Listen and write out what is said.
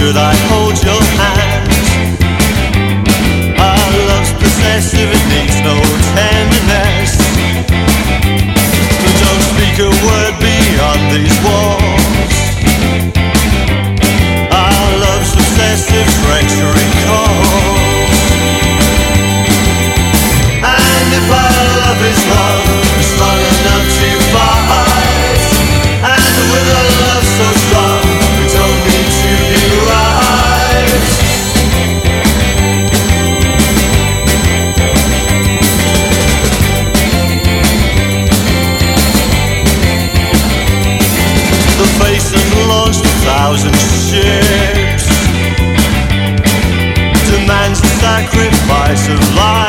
should I hold your hand? Our love's possessive, it needs no tenderness. Don't speak a word beyond these walls. Our love's obsessive treachery calls. And if our love is strong enough to fight, and with a love so strong, we don't need to be right. The basin launched 1,000 ships, demands the sacrifice of life.